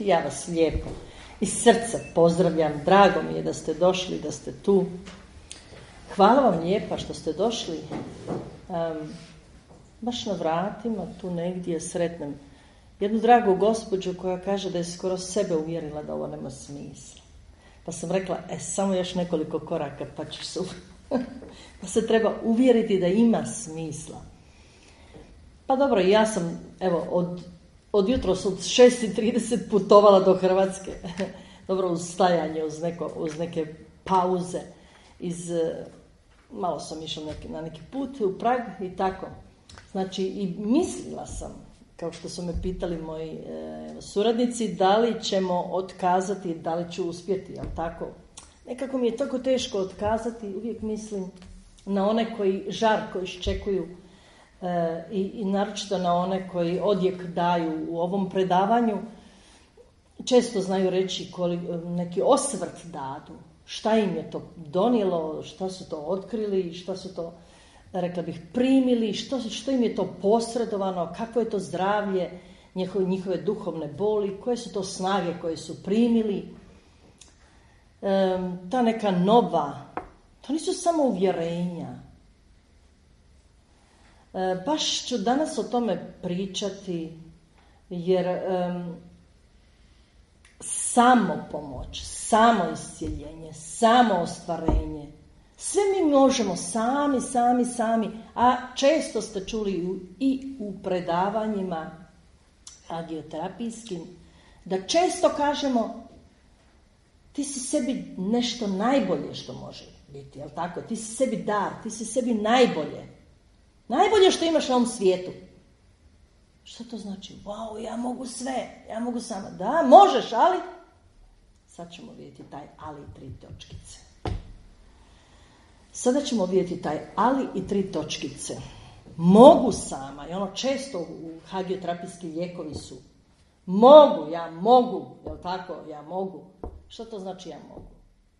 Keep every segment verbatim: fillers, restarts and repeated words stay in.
Ja vas lijepo iz srca pozdravljam, drago mi je da ste došli, da ste tu. Hvala vam lijepa što ste došli. Um, baš na vratima, tu negdje sretnem jednu dragu gospođu koja kaže da je skoro sebe uvjerila da ovo nema smisla. Pa sam rekla, e, samo još nekoliko koraka pa ćeš se pa se treba uvjeriti da ima smisla. Pa dobro, ja sam, evo, od, od jutros od šest i trideset putovala do Hrvatske. Dobro, uz stajanje, uz, neko, uz neke pauze. Iz, malo sam išla neki, na neki put u Prag i tako. Znači, i mislila sam, kao što su me pitali moji e, suradnici, da li ćemo otkazati, da li ću uspjeti, jel tako? Nekako mi je tako teško otkazati, uvijek mislim na one koji žar, koji iščekuju e, i, i naročito na one koji odjek daju u ovom predavanju. Često znaju reći koliko, neki osvrt dadu, šta im je to donijelo, šta su to otkrili, šta su to, rekla bih, primili, što, što im je to posredovano, kakvo je to zdravlje, njihove, njihove duhovne boli, koje su to snage koje su primili. E, ta neka nova, to nisu samo uvjerenja. E, baš ću danas o tome pričati, jer e, samo pomoć, samo iscjeljenje, samo ostvarenje, sve mi možemo sami, sami, sami, a često ste čuli i u predavanjima hagioterapijskim, da često kažemo ti si sebi nešto najbolje što može biti, jel tako? Ti si sebi dar, ti si sebi najbolje. Najbolje što imaš na ovom svijetu. Što to znači? Wow, ja mogu sve, ja mogu sama. Da, možeš, ali sad ćemo vidjeti taj ali i tri točkice. Sada ćemo vidjeti taj ali i tri točkice. Mogu sama, i ono često u hagioterapijski lijekovi su mogu, ja mogu, jel tako, ja mogu. Što to znači ja mogu?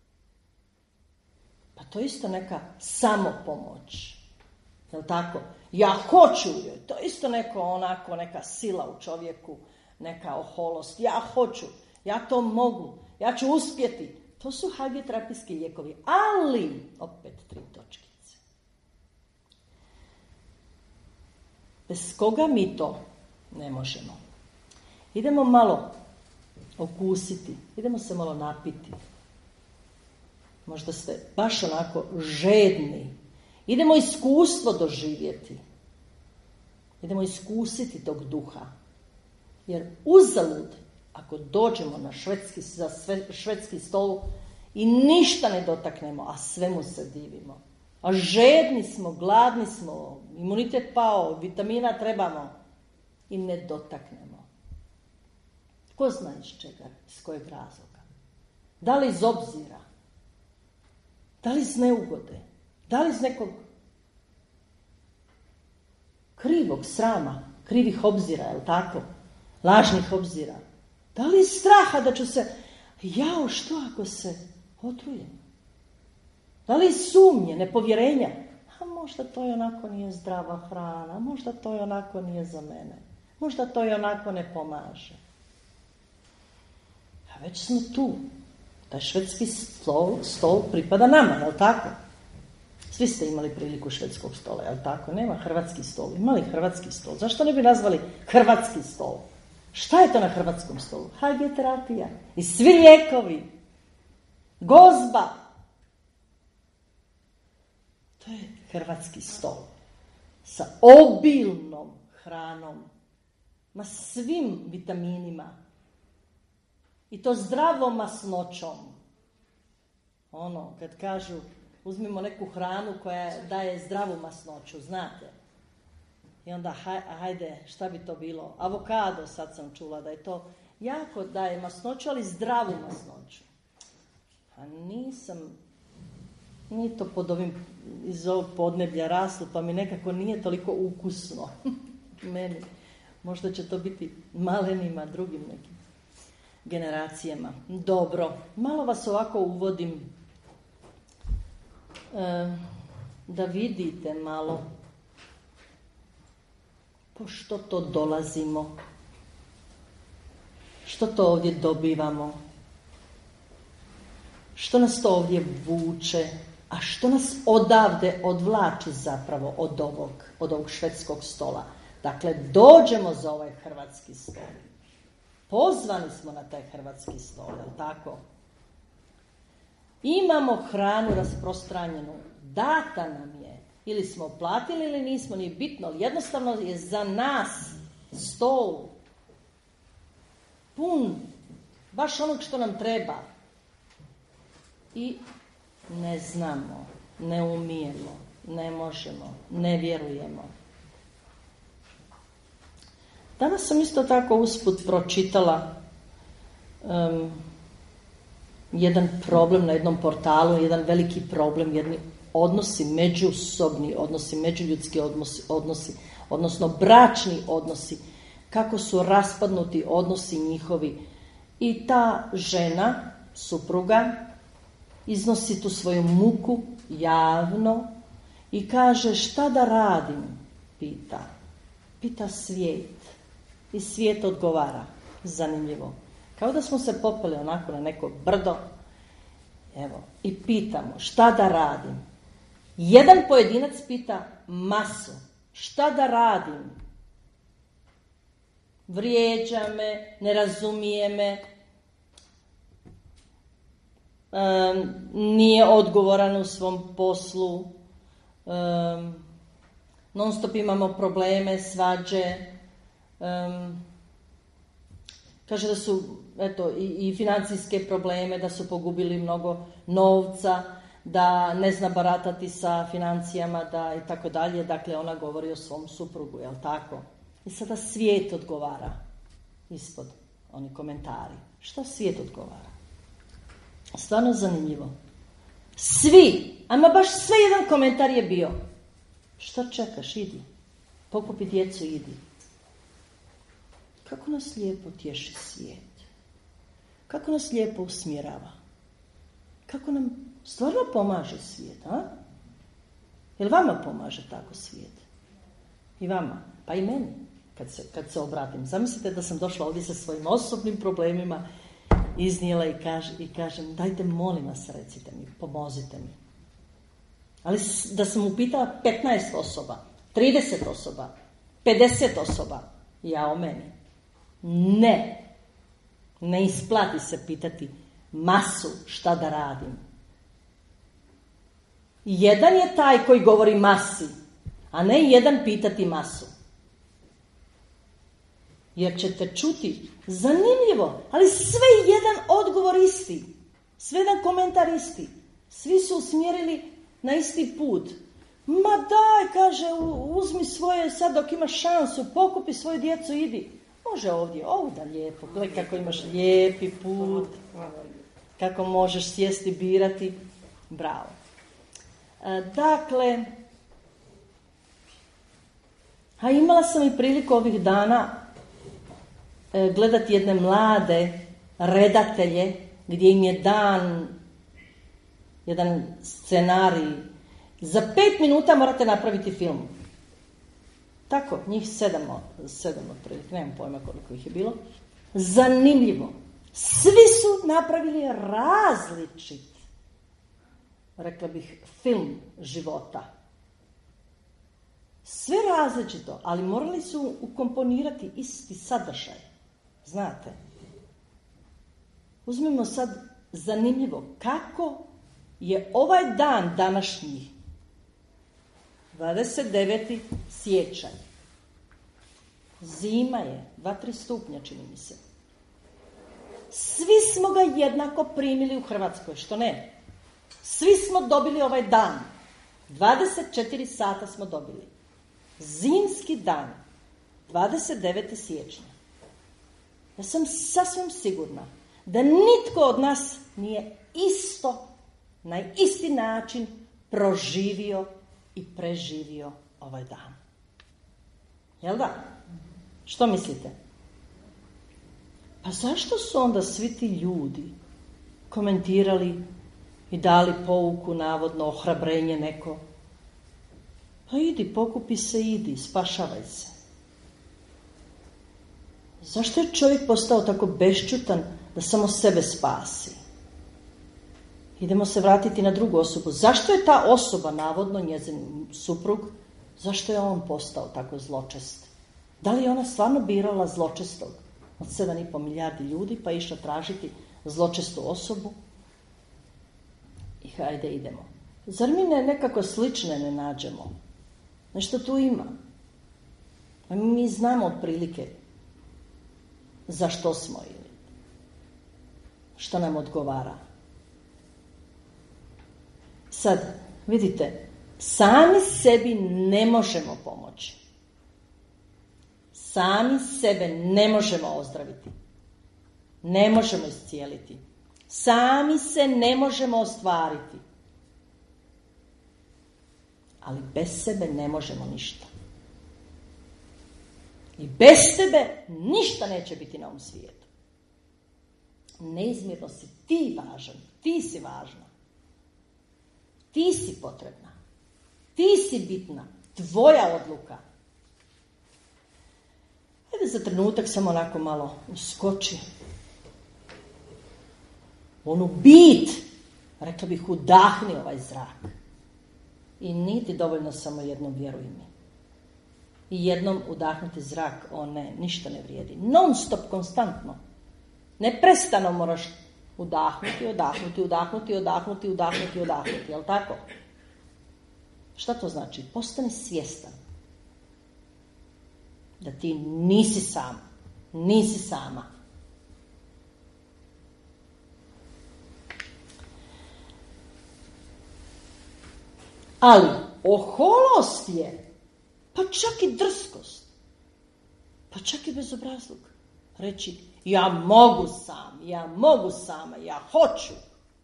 Pa to je isto neka samopomoć, jel tako? Ja hoću, to je isto neko onako, neka sila u čovjeku, neka oholost. Ja hoću, ja to mogu, ja ću uspjeti. To su hagioterapijski lijekovi, ali opet tri točkice. Bez koga mi to ne možemo. Idemo malo okusiti, idemo se malo napiti. Možda ste baš onako žedni. Idemo iskustvo doživjeti. Idemo iskusiti tog duha. Jer uzalud, ako dođemo na švedski, za sve, švedski stol i ništa ne dotaknemo, a svemu se divimo. A žedni smo, gladni smo, imunitet pao, vitamina trebamo i ne dotaknemo. Tko zna iz čega, iz kojeg razloga? Da li iz obzira? Da li iz neugode? Da li iz nekog krivog srama, krivih obzira, je li tako? Lažnih obzira. Da li iz straha da ću se, jao, što ako se otrujem? Da li iz sumnje, nepovjerenja? A možda to i onako nije zdrava hrana, možda to i onako nije za mene, možda to i onako ne pomaže. A već smo tu. Taj švedski stol, stol pripada nama, je li tako? Svi ste imali priliku švedskog stola, je li tako? Nema hrvatski stol. Imali hrvatski stol. Zašto ne bi nazvali hrvatski stol? Šta je to na hrvatskom stolu? Hagioterapija. I svi lijekovi. Gozba. To je hrvatski stol. Sa obilnom hranom. Ma svim vitaminima. I to zdravom masnoćom. Ono, kad kažu, uzmimo neku hranu koja daje zdravu masnoću, znate. I onda, hajde, šta bi to bilo? Avokado, sad sam čula da je to jako daje masnoću, ali zdravu masnoću. A nisam, nije to pod ovim, iz ovog podneblja raslo, pa mi nekako nije toliko ukusno. Meni. Možda će to biti malenima, drugim nekim generacijama. Dobro, malo vas ovako uvodim e, da vidite malo po što to dolazimo, Što to ovdje dobivamo? Što nas to ovdje vuče? A što nas odavde odvlači zapravo od ovog, od ovog švedskog stola? Dakle, dođemo za ovaj hrvatski stol. Pozvani smo na taj hrvatski stol, je li tako? Imamo hranu rasprostranjenu, data nam je. Ili smo platili ili nismo, nije bitno, ali jednostavno je za nas stol pun baš onog što nam treba. I ne znamo, ne umijemo, ne možemo, ne vjerujemo. Danas sam isto tako usput pročitala um, jedan problem na jednom portalu, jedan veliki problem, jedni odnosi, međusobni odnosi, međuljudski odnosi, odnosi, odnosno bračni odnosi, kako su raspadnuti odnosi njihovi. I ta žena, supruga, iznosi tu svoju muku javno i kaže šta da radim, pita. Pita svijet. I svijet odgovara. Zanimljivo. Kao da smo se popeli onako na neko brdo, evo, i pitamo šta da radim. Jedan pojedinac pita masu. Šta da radim? Vrijeđa me, ne razumije me, um, nije odgovoran u svom poslu, um, non stop imamo probleme, svađe, um, kaže da su eto, i, i financijske probleme, da su pogubili mnogo novca, da ne zna baratati sa financijama, da i tako dalje. Dakle, ona govori o svom suprugu, jel tako? I sada svijet odgovara ispod oni komentari. Šta svijet odgovara? Stvarno zanimljivo. Svi, ama baš sve jedan komentar je bio. Šta čekaš, idi. Pokupi djecu, idi. Kako nas lijepo tješi svijet. Kako nas lijepo usmjerava. Kako nam stvarno pomaže svijet, a? Jel vama pomaže tako svijet? I vama, pa i meni, kad se, kad se obratim. Zamislite da sam došla ovdje sa svojim osobnim problemima, iznijela i, kaž, i kažem, dajte molim vas, recite mi, pomozite mi. Ali da sam upitala petnaest osoba, trideset osoba, pedeset osoba, ja o meni. Ne, ne isplati se pitati masu šta da radim. Jedan je taj koji govori masi, a ne jedan pitati masu. Jer ćete čuti, zanimljivo, ali sve jedan odgovor isti, sve jedan komentar isti. Svi su usmjerili na isti put. Ma daj, kaže, uzmi svoje, sad dok imaš šansu, pokupi svoju djecu, idi. Može ovdje, ovdje lijepo, gledaj kako imaš lijepi put, kako možeš sjesti, birati. Bravo. E, dakle, a imala sam i priliku ovih dana e, gledati jedne mlade redatelje gdje im je dan jedan scenarij. Za pet minuta morate napraviti film. Tako, njih sedam, sedam otprilike, nemam pojma koliko ih je bilo. Zanimljivo. Svi su napravili različit, rekla bih, film života. Sve različito, ali morali su ukomponirati isti sadržaj. Znate. Uzmimo sad zanimljivo kako je ovaj dan današnji, dvadeset deveti siječanj. Zima je, dva tri stupnja čini mi se. Svi smo ga jednako primili u Hrvatskoj, što ne? Svi smo dobili ovaj dan. dvadeset četiri sata smo dobili. Zimski dan, dvadeset deveti siječnja. Ja sam sasvim sigurna da nitko od nas nije isto, na isti način proživio i preživio ovaj dan. Jel da? Što mislite? Pa zašto su onda svi ti ljudi komentirali i dali pouku, navodno ohrabrenje neko? Pa idi, pokupi se, idi, spašavaj se. Zašto je čovjek postao tako bešćutan da samo sebe spasi? Idemo se vratiti na drugu osobu. Zašto je ta osoba, navodno njezin suprug, zašto je on postao tako zločest? Da li je ona stvarno birala zločestog od sedam i pol milijardi ljudi pa išla tražiti zločestu osobu? I hajde idemo. Zar mi ne nekako slične ne nađemo? Nešto tu ima. A mi znamo otprilike zašto smo ili što nam odgovara. Sad, vidite, sami sebi ne možemo pomoći. Sami sebe ne možemo ozdraviti. Ne možemo iscijeliti. Sami se ne možemo ostvariti. Ali bez sebe ne možemo ništa. I bez tebe ništa neće biti na ovom svijetu. Neizmjerno si ti važan. Ti si važna. Ti si potrebna. Ti si bitna. Tvoja odluka. Ajde za trenutak samo onako malo uskoči. Onu bit, rekla bih, udahni ovaj zrak. I nije ti dovoljno samo jednom, vjeruj mi. I jednom udahnuti zrak, o ne, ništa ne vrijedi. Non stop, konstantno. Neprestano moraš udahnuti, udahnuti, udahnuti, udahnuti, udahnuti, udahnuti, jel tako? Šta to znači? Postani svjestan da ti nisi sam, nisi sama. Ali oholost je, pa čak i drskost, pa čak i bezobrazluk. Reći, ja mogu sam, ja mogu sama, ja hoću.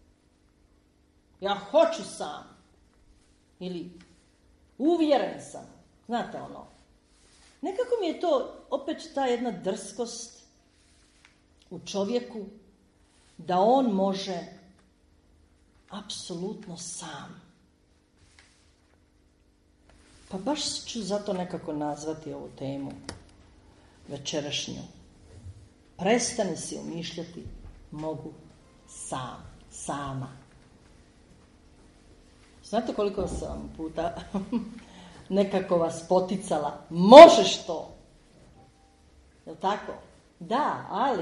Ja hoću sam. Ili uvjeren sam. Znate ono. Nekako mi je to opet ta jedna drskost u čovjeku da on može apsolutno sam. Pa baš ću zato nekako nazvati ovu temu večerašnju. Prestani si umišljati, mogu sam, sama. Znate koliko sam puta nekako vas poticala, možeš to. Je li tako? Da, ali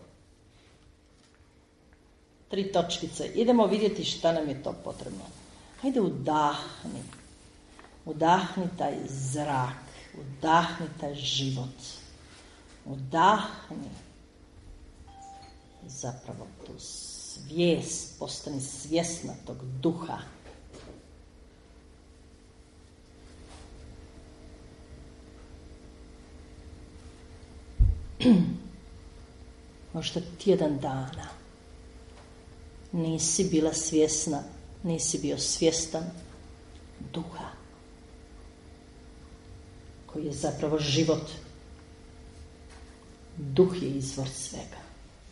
tri točkice. Idemo vidjeti šta nam je to potrebno. Hajde udahni. Udahni taj zrak. Udahni taj život. Udahni zapravo tu svijest. Postani svjesna tog duha. Možda tjedan dana nisi bila svjesna, nisi bio svjestan duha koji je zapravo život. Duh je izvor svega.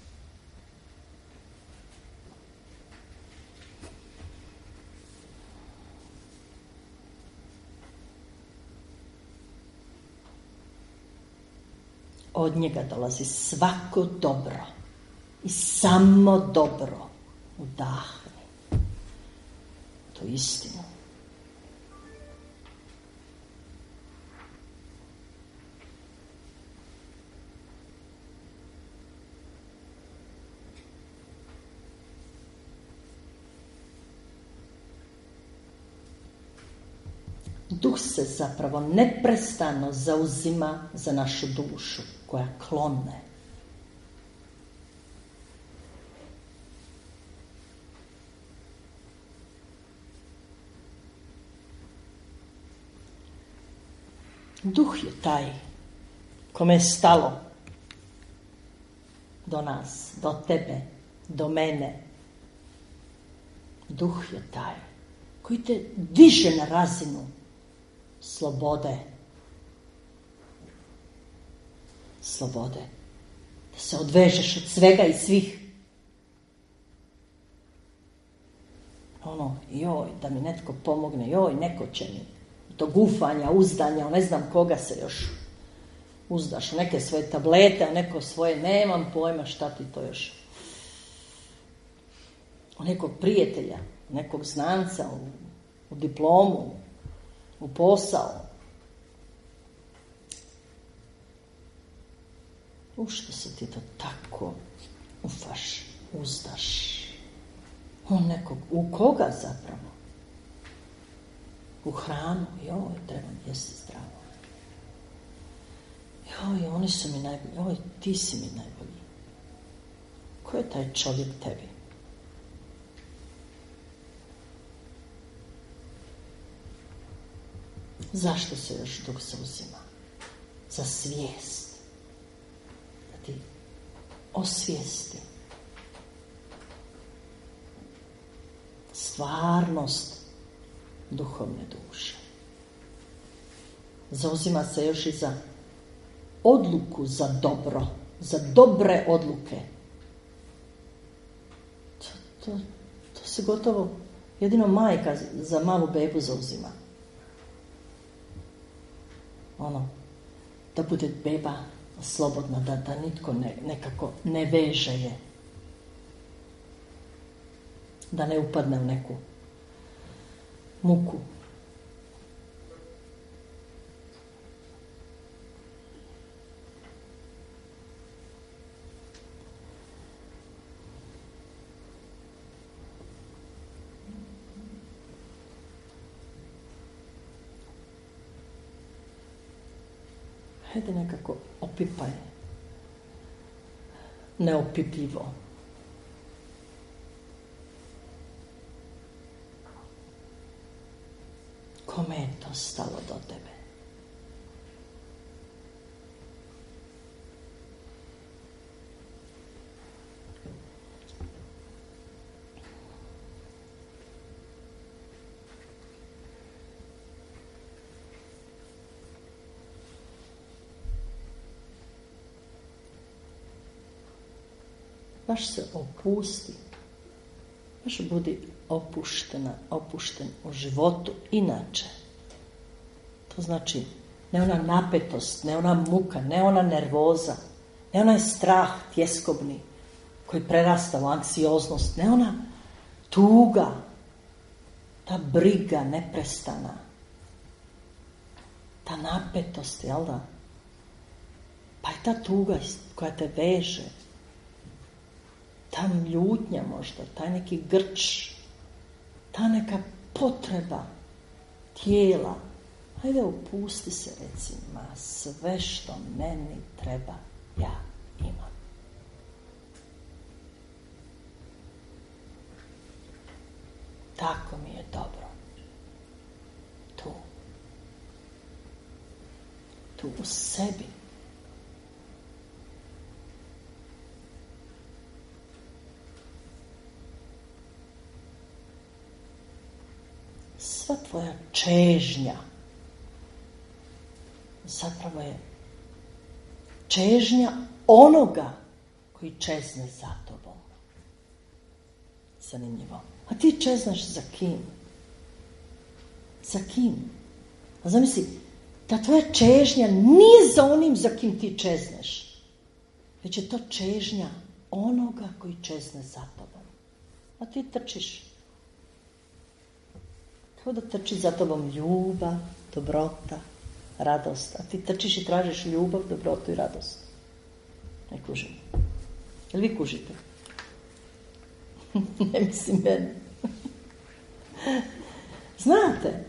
Od njega dolazi svako dobro i samo dobro. Udahni tu istinu. Duh se zapravo neprestano zauzima za našu dušu koja klone. Duh je taj kome je stalo do nas, do tebe, do mene. Duh je taj koji te diže na razinu slobode. Slobode. Da se odvežeš od svega i svih. Ono, joj, da mi netko pomogne, joj, neko će mi. Do gufanja, uzdanja, ne znam koga se još uzdaš u neke svoje tablete, a neko svoje nemam pojma šta ti to još. U nekog prijatelja, nekog znanca, u, u diplomu, u posao. U što se ti to tako ufaš, uzdaš? U nekog, u koga zapravo? U hranu, joj, trebam jesti zdravo. Joj, oni su mi najbolji, joj, ti si mi najbolji. Ko je taj čovjek tebi? Zašto se još dok se uzima? Za svijest. Da ti osvijesti stvarnost duhovne duše. Zauzima se još i za odluku za dobro, za dobre odluke. To, to, to se gotovo jedino majka za malu bebu zauzima. Ono, da bude beba slobodna, da, da nitko ne, nekako ne veže je. Da ne upadne u neku muku. Hajde nekako opipaj neopipljivo. Kome je to stalo do tebe? Baš se opusti. Baš budi opuštena, opušten u životu inače. To znači ne ona napetost, ne ona muka, ne ona nervoza, ne onaj strah tjeskobni koji prerasta u anksioznost, ne ona tuga, ta briga neprestana, ta napetost, jel da? Pa je ta tuga koja te veže, ta ljutnja možda, taj neki grč, ta neka potreba tijela. Hajde opusti se, reci, ma sve što meni treba, ja imam. Tako mi je dobro. Tu. Tu u sebi. Sva tvoja čežnja zapravo je čežnja onoga koji čezne za tobom. Zanimljivo. A ti čeznaš za kim? Za kim? A zamisli, ta tvoja čežnja nije za onim za kim ti čezneš, već je to čežnja onoga koji čezne za tobom. A ti trčiš. Kao da trči za tobom ljubav, dobrota, radost. A ti trčiš i tražiš ljubav, dobrotu i radost. Ne kužim. Jel vi kužite? Ne mislim meni. Znate,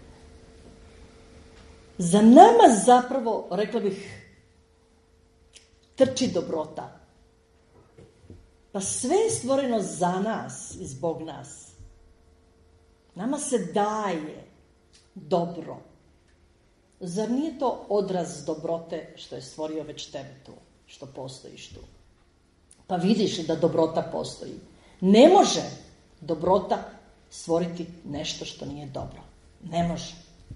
za nama zapravo, rekla bih, trči dobrota. Pa sve je stvoreno za nas i zbog nas. Nama se daje dobro. Zar nije to odraz dobrote što je stvorio već tebe tu, što postojiš tu? Pa vidiš li da dobrota postoji? Ne može dobrota stvoriti nešto što nije dobro. Ne može.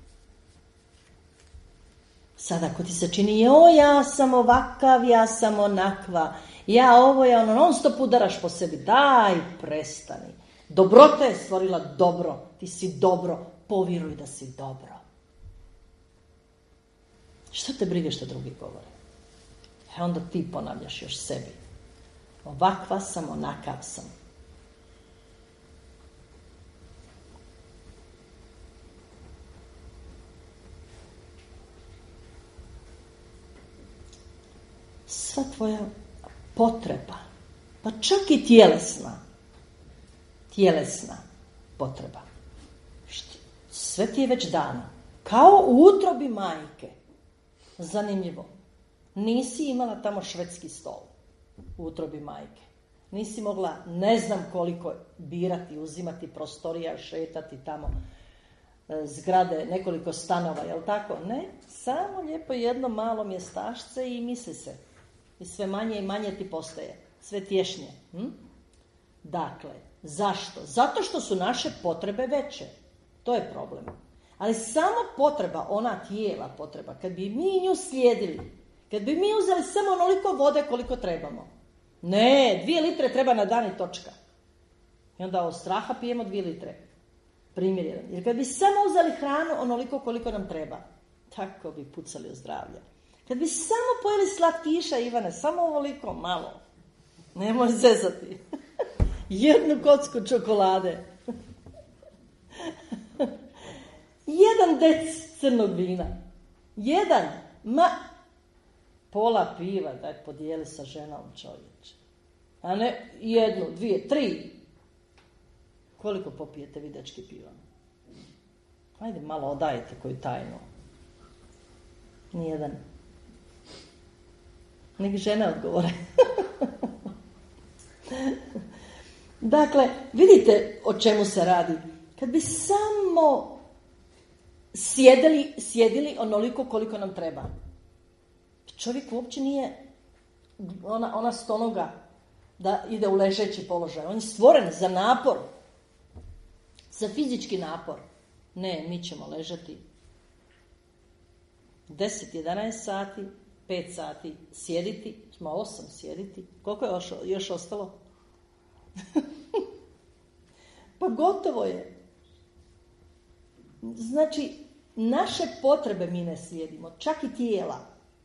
Sad ako ti se čini, jo, ja sam ovakav, ja sam onakva, ja ovo, ja ono, non stop udaraš po sebi, daj, prestani. Dobrota je stvorila dobro, ti si dobro, povjeruj da si dobro. Što te brige što drugi govore? E onda ti ponavljaš još sebi. Ovakva sam, onakav sam. Sva tvoja potreba, pa čak i tjelesna, tjelesna potreba, sve ti je već dano. Kao u utrobi majke. Zanimljivo. Nisi imala tamo švedski stol u utrobi majke. Nisi mogla ne znam koliko birati, uzimati prostorija, šetati tamo zgrade, nekoliko stanova, jel tako? Ne, samo lijepo jedno malo mjestašce i misli se. I sve manje i manje ti postaje. Sve tješnje. Hm? Dakle, zašto? Zato što su naše potrebe veće. To je problem. Ali samo potreba, ona tijela potreba, kad bi mi nju slijedili, kad bi mi uzeli samo onoliko vode koliko trebamo. Ne, dvije litre treba na dan i točka. I onda od straha pijemo dvije litre. Primjer jedan. Jer kad bi samo uzeli hranu onoliko koliko nam treba, tako bi pucali u zdravlje. Kad bi samo pojeli slatkiša, Ivane, samo ovoliko, malo. Nemoj zezati. Jednu kocku čokolade. Jedan dec crnog vina. Jedan. Ma, pola piva, daj podijeli sa ženom, čovječe. A ne jednu, dvije, tri. Koliko popijete vi, dečki, piva? Ajde, malo odajete koju tajnu. Nijedan. Nek žene odgovore. Dakle, vidite o čemu se radi. Kad bi samo sjedili, sjedili onoliko koliko nam treba. Čovjek uopće nije ona, ona stonoga da ide u ležeći položaj. On je stvoren za napor. Za fizički napor. Ne, mi ćemo ležati deset jedanaest sati, pet sati sjediti, smo osam sjediti. Koliko je još, još ostalo? Pa gotovo je. Znači, naše potrebe mi ne slijedimo, čak i tijela.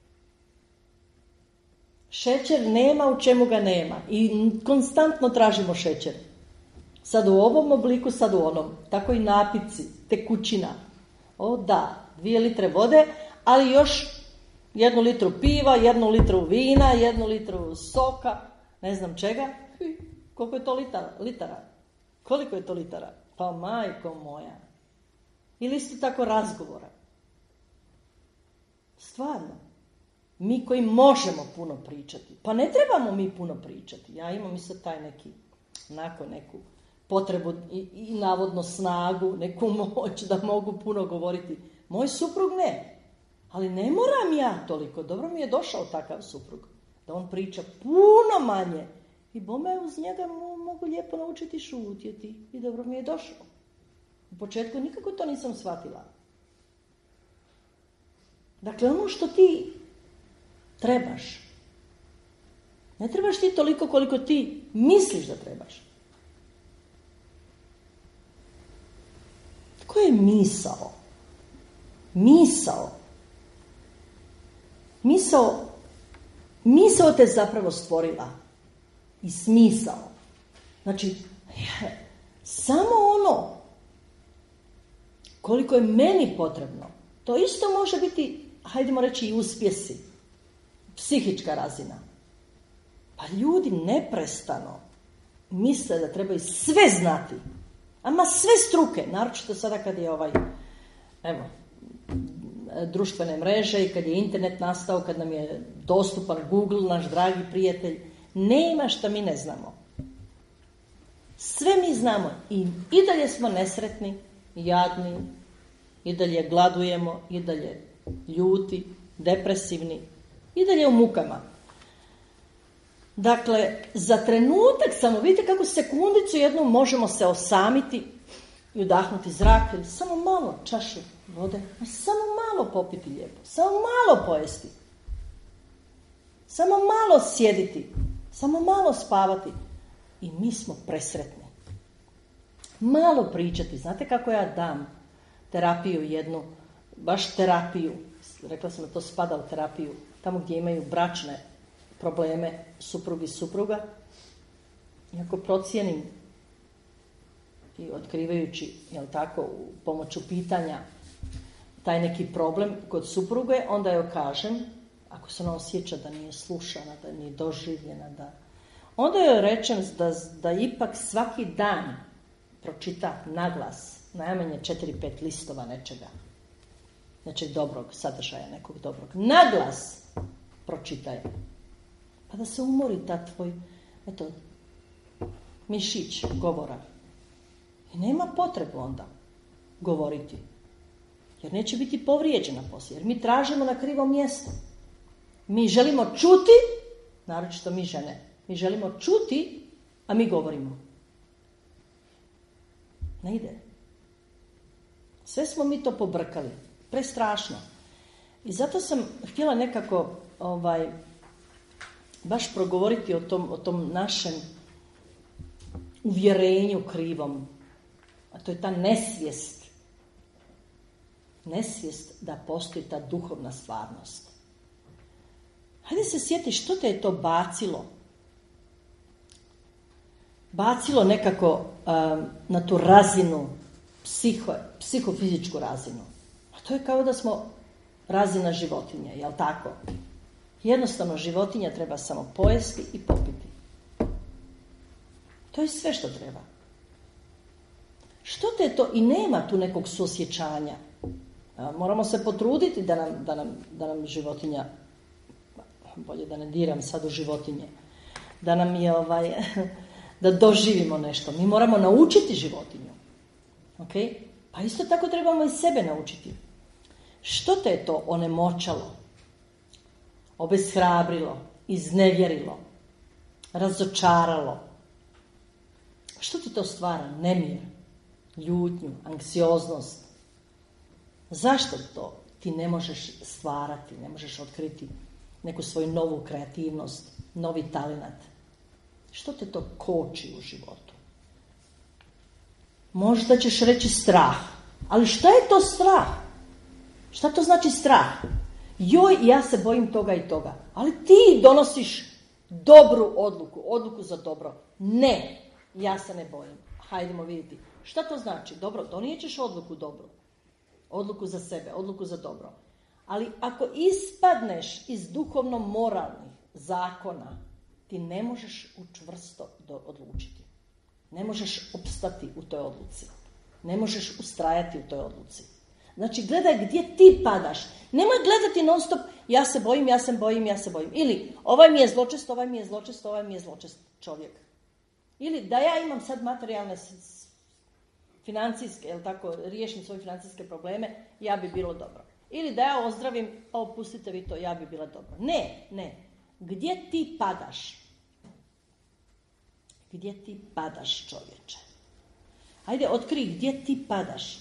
Šećer nema u čemu ga nema i konstantno tražimo šećer. Sad u ovom obliku, sad u onom. Tako i napici, tekućina. O da, dvije litre vode, ali još jednu litru piva, jednu litru vina, jednu litru soka, ne znam čega. Koliko je to litara? litara? Koliko je to litara? Pa majko moja. Ili isto tako razgovora. Stvarno. Mi koji možemo puno pričati. Pa ne trebamo mi puno pričati. Ja imam isto taj neki, onako neku potrebu i, i navodno snagu, neku moć da mogu puno govoriti. Moj suprug ne. Ali ne moram ja toliko. Dobro mi je došao takav suprug. Da on priča puno manje. I bome uz njega mogu lijepo naučiti šutjeti. I dobro mi je došao. U početku nikako to nisam shvatila. Dakle, ono što ti trebaš. Ne trebaš ti toliko koliko ti misliš da trebaš. Tko je misao? Misao. Misao. Misao te zapravo stvorila. I smisao. Znači, samo ono koliko je meni potrebno, to isto može biti, hajdemo reći, i uspjesi. Psihička razina. Pa ljudi neprestano misle da trebaju sve znati. Ama sve struke, naročito sada kad je ovaj, evo, društvene mreže i kad je internet nastao, kad nam je dostupan Google, naš dragi prijatelj, nema šta mi ne znamo. Sve mi znamo i, i dalje smo nesretni, jadni, i dalje gladujemo, i dalje ljuti, depresivni, i dalje u mukama. Dakle, za trenutak samo, vidite kako sekundicu jednu možemo se osamiti i udahnuti zrak, ili samo malo čašu vode, samo malo popiti lijepo, samo malo pojesti, samo malo sjediti, samo malo spavati i mi smo presretni. Malo pričati, znate kako ja dam terapiju jednu, baš terapiju, rekla sam da to spada u terapiju, tamo gdje imaju bračne probleme suprug i supruga. I ako procijenim i otkrivajući, jel tako, u pomoću pitanja taj neki problem kod supruge, onda joj kažem, ako se ona osjeća da nije slušana, da nije doživljena, da... onda joj rečem da, da ipak svaki dan pročita naglas najmanje četiri pet listova nečega. Nečeg dobrog sadržaja, nekog dobrog. Naglas pročitaj. Pa da se umori ta tvoj, eto, mišić govora. I nema potrebu onda govoriti. Jer neće biti povrijeđena poslije. Jer mi tražimo na krivom mjestu. Mi želimo čuti, naročito mi žene, mi želimo čuti, a mi govorimo. Ne ide. Sve smo mi to pobrkali. Prestrašno. I zato sam htjela nekako ovaj, baš progovoriti o tom, o tom našem uvjerenju krivom. A to je ta nesvijest. Nesvijest da postoji ta duhovna stvarnost. Hajde se sjeti što te je to bacilo. Bacilo nekako um, na tu razinu, psiho, psihofizičku razinu. A to je kao da smo razina životinje, jel tako? Jednostavno životinja treba samo pojesti i popiti. To je sve što treba. Što te je to? I nema tu nekog suosjećanja. Moramo se potruditi da nam, da nam, da nam životinja, bolje da ne diram sad u životinje, da nam je ovaj, da doživimo nešto. Mi moramo naučiti životinju. Okay? Pa isto tako trebamo i sebe naučiti. Što te je to onemoćalo, obeshrabrilo, iznevjerilo, razočaralo? Što ti to stvara? Nemir, ljutnju, anksioznost. Zašto to ti ne možeš stvarati, ne možeš otkriti neku svoju novu kreativnost, novi talenat? Što te to koči u životu? Možda ćeš reći strah, ali šta je to strah? Šta to znači strah? Joj, ja se bojim toga i toga, ali ti donosiš dobru odluku, odluku za dobro. Ne, ja se ne bojim. Hajdemo vidjeti. Šta to znači? Dobro, donijećeš odluku dobru. Odluku za sebe, odluku za dobro. Ali ako ispadneš iz duhovno-moralnih zakona, ti ne možeš učvrsto odlučiti. Ne možeš opstati u toj odluci. Ne možeš ustrajati u toj odluci. Znači, gledaj gdje ti padaš. Nemoj gledati non stop, ja se bojim, ja se bojim, ja se bojim. Ili, ovaj mi je zločest, ovaj mi je zločest, ovaj mi je zločest čovjek. Ili, da ja imam sad materijalne, financijske, jel tako, riješim svoje financijske probleme, ja bi bilo dobro. Ili da ja ozdravim, opustite vi to, ja bi bila dobro. Ne, ne. Gdje ti padaš? Gdje ti padaš, čovječe? Ajde, otkri gdje ti padaš.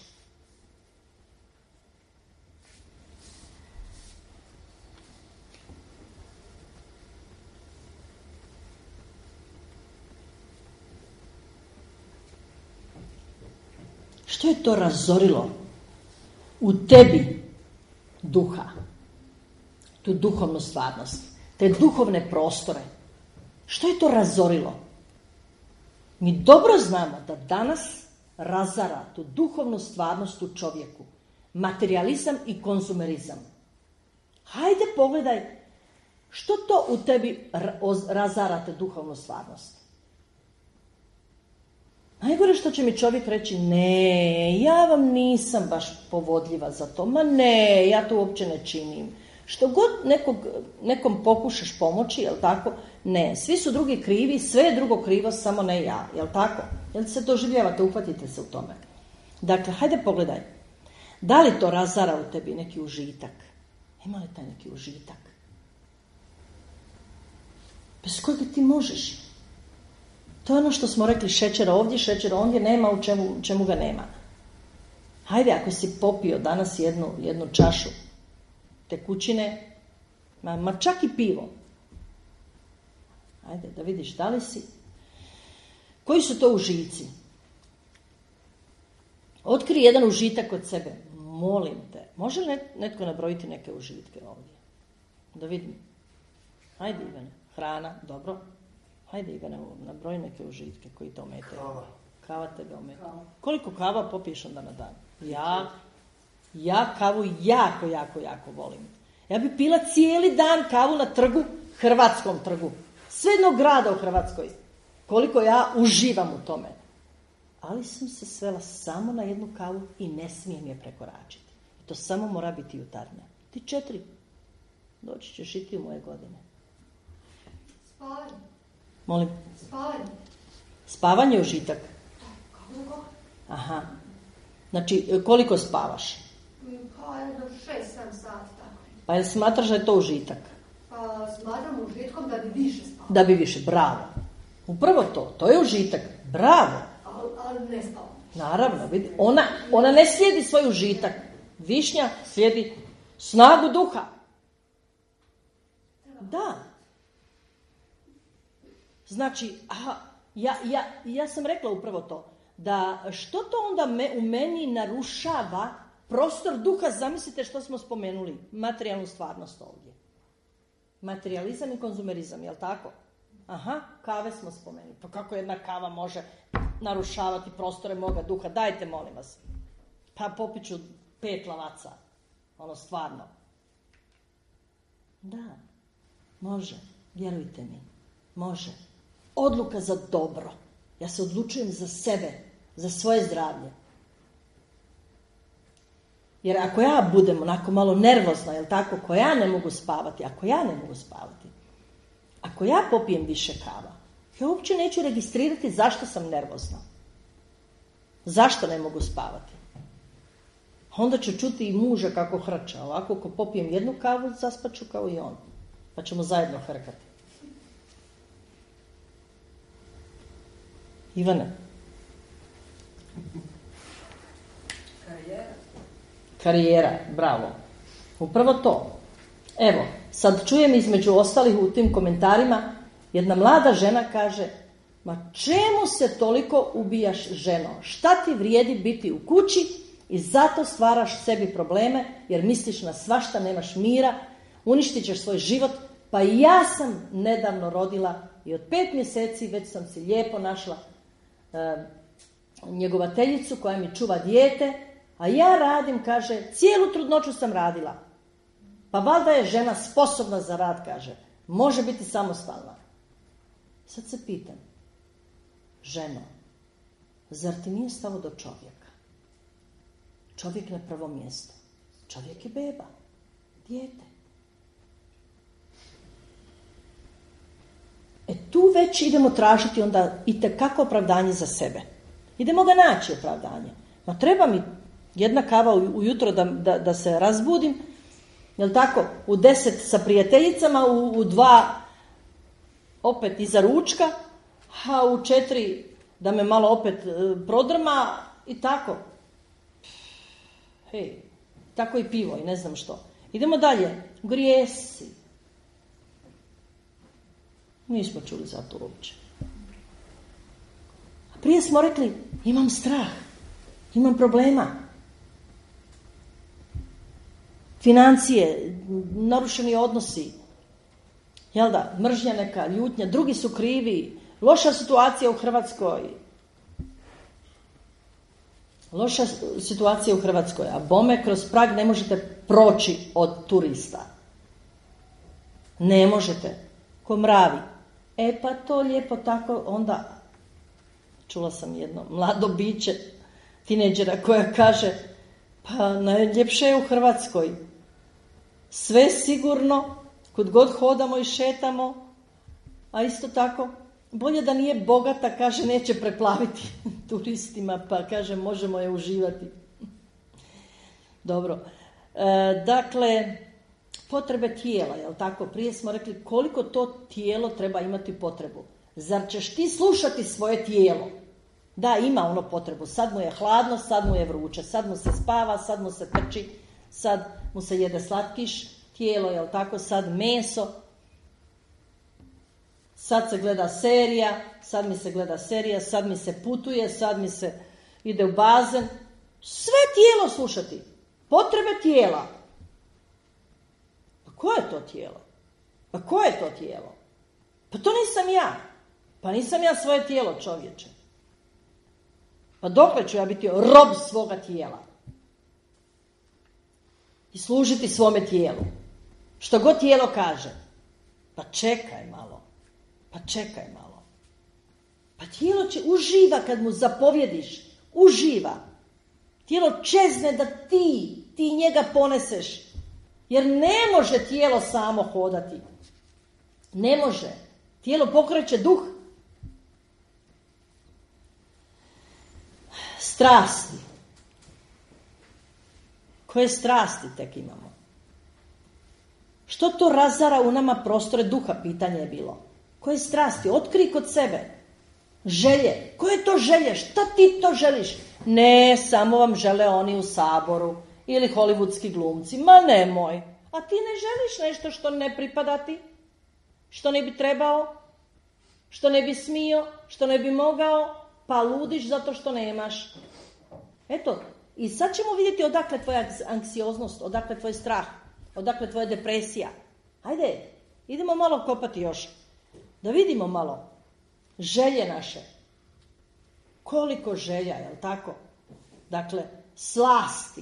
Što je to razorilo u tebi duha, tu duhovnu stvarnost, te duhovne prostore? Što je to razorilo? Mi dobro znamo da danas razara tu duhovnu stvarnost u čovjeku materializam i konzumerizam. Hajde pogledaj što to u tebi razara te duhovnu stvarnost. Najgore što će mi čovjek reći, ne, ja vam nisam baš povodljiva za to, ma ne, ja to uopće ne činim. Što god nekog, nekom pokušaš pomoći, jel tako? Ne, svi su drugi krivi, sve je drugo krivo, samo ne ja, jel tako? Jel se doživljavate, uhvatite se u tome. Dakle, hajde pogledaj, da li to razara u tebi neki užitak? Ima li taj neki užitak? Bez kojeg ti možeš? To je ono što smo rekli, šećera ovdje, šećera ondje, nema u čemu, u čemu ga nema. Hajde, ako si popio danas jednu, jednu čašu tekućine, ma, ma čak i pivo. Hajde, da vidiš da li si. Koji su to užici? Otkri jedan užitak od sebe. Molim te. Može li netko nabrojiti neke užitke ovdje? Da vidim. Hajde, Ivane. hrana, dobro. Hajde Ivane, nabroj neke užitke koji te ometaju. Kava. Kava tebe ometa. Koliko kava popiješ onda na dan? Ja, ja kavu jako, jako, jako volim. Ja bi pila cijeli dan kavu na trgu, hrvatskom trgu. Sve jednog grada u Hrvatskoj. Koliko ja uživam u tome. Ali sam se svela samo na jednu kavu i ne smijem je prekoračiti. To samo mora biti jutarnja. Ti četiri. Doći ćeš i ti u moje godine. Spavanje. Molim? Spavanje. Spavanje je užitak? Kako? Aha. Znači, koliko spavaš? Pa jedno šest sedam sati, tako. Pa jel smatraš da je to užitak? Pa smatram užitkom da bi više spavao. Da bi više, bravo. Upravo to, to je užitak. Bravo. Ali, ali ne spavam. Naravno, vidi. Ona, ona ne slijedi svoj užitak. Višnja slijedi snagu duha. Da. Znači, aha, ja, ja, ja sam rekla upravo to. Da što to onda me, u meni narušava prostor duha, zamislite što smo spomenuli, materijalnu stvarnost ovdje. Materijalizam i konzumerizam, jel tako? Aha, kave smo spomenuli. Pa kako jedna kava može narušavati prostore moga duha? Dajte, molim vas. Pa popiću pet lavaca. Ono stvarno. Da, može. Vjerujte mi. Može. Odluka za dobro. Ja se odlučujem za sebe, za svoje zdravlje. Jer ako ja budem onako malo nervozna, jel tako, ako ja ne mogu spavati, ako ja ne mogu spavati, ako ja popijem više kava, ja uopće neću registrirati zašto sam nervozna. Zašto ne mogu spavati? Onda ću čuti i muža kako hrča. Ovako, ako popijem jednu kavu, zaspaću kao i on. Pa ćemo zajedno hrkati. Ivane. Karijera. Karijera, bravo. Upravo to. Evo, sad čujem između ostalih u tim komentarima, jedna mlada žena kaže, ma čemu se toliko ubijaš, ženo? Šta ti vrijedi biti u kući i zato stvaraš sebi probleme jer misliš na svašta, nemaš mira, uništit ćeš svoj život. Pa i ja sam nedavno rodila i od pet mjeseci već sam si lijepo našla e, njegovateljicu koja mi čuva dijete, a ja radim, kaže, cijelu trudnoću sam radila. Pa valjda je žena sposobna za rad, kaže. Može biti samostalna. Sad se pitam, ženo, zar ti nije stalo do čovjeka? Čovjek na prvo mjesto. Čovjek je beba, dijete. E tu već idemo tražiti onda itekako opravdanje za sebe. Idemo ga naći opravdanje. Ma treba mi jedna kava ujutro da, da, da se razbudim, jel tako, u deset sa prijateljicama, u, u dva opet iza ručka, a u četiri da me malo opet e, prodrma i tako. Hej, tako i pivo i ne znam što. Idemo dalje. Grijesi. Nismo čuli za to uopće. A prije smo rekli, imam strah, imam problema. Financije, narušeni odnosi, jel da, mržnja neka, ljutnja, drugi su krivi, loša situacija u Hrvatskoj. Loša situacija u Hrvatskoj, a bome kroz Prag ne možete proći od turista. Ne možete, ko mravi. E pa to lijepo tako, onda čula sam jedno mlado biće, tineđera koja kaže, pa najljepše je u Hrvatskoj. Sve sigurno, kud god hodamo i šetamo, a isto tako, bolje da nije bogata, kaže, neće preplaviti turistima, pa kaže, možemo je uživati. Dobro. E, dakle, potrebe tijela, jel tako? Prije smo rekli koliko to tijelo treba imati potrebu. Zar ćeš ti slušati svoje tijelo? Da, ima ono potrebu. Sad mu je hladno, sad mu je vruće, sad mu se spava, sad mu se trči, sad mu se jede slatkiš, tijelo, jel tako? Sad meso, sad se gleda serija, sad mi se gleda serija, sad mi se putuje, sad mi se ide u bazen. Sve tijelo slušati. Potrebe tijela. Pa ko je to tijelo? Pa ko je to tijelo? Pa to nisam ja. Pa nisam ja svoje tijelo, čovječe. Pa dokle ću ja biti rob svoga tijela? I služiti svome tijelu. Što god tijelo kaže. Pa čekaj malo. Pa čekaj malo. Pa tijelo će uživa kad mu zapovjediš. Uživa. Tijelo čezne da ti, ti njega poneseš. Jer ne može tijelo samo hodati. Ne može. Tijelo pokreće duh. Strasti. Koje strasti tek imamo? Što to razara u nama prostore duha? Pitanje je bilo. Koje strasti? Otkrij kod sebe. Želje. Koje to želje? Šta ti to želiš? Ne, samo vam žele oni u Saboru. Ili hollywoodski glumci. Ma nemoj. A ti ne želiš nešto što ne pripada ti? Što ne bi trebao? Što ne bi smio? Što ne bi mogao? Pa ludiš zato što nemaš. Eto. I sad ćemo vidjeti odakle tvoja anksioznost, odakle tvoj strah, odakle tvoja depresija. Ajde, idemo malo kopati još. Da vidimo malo želje naše. Koliko želja, jel tako? Dakle, slasti,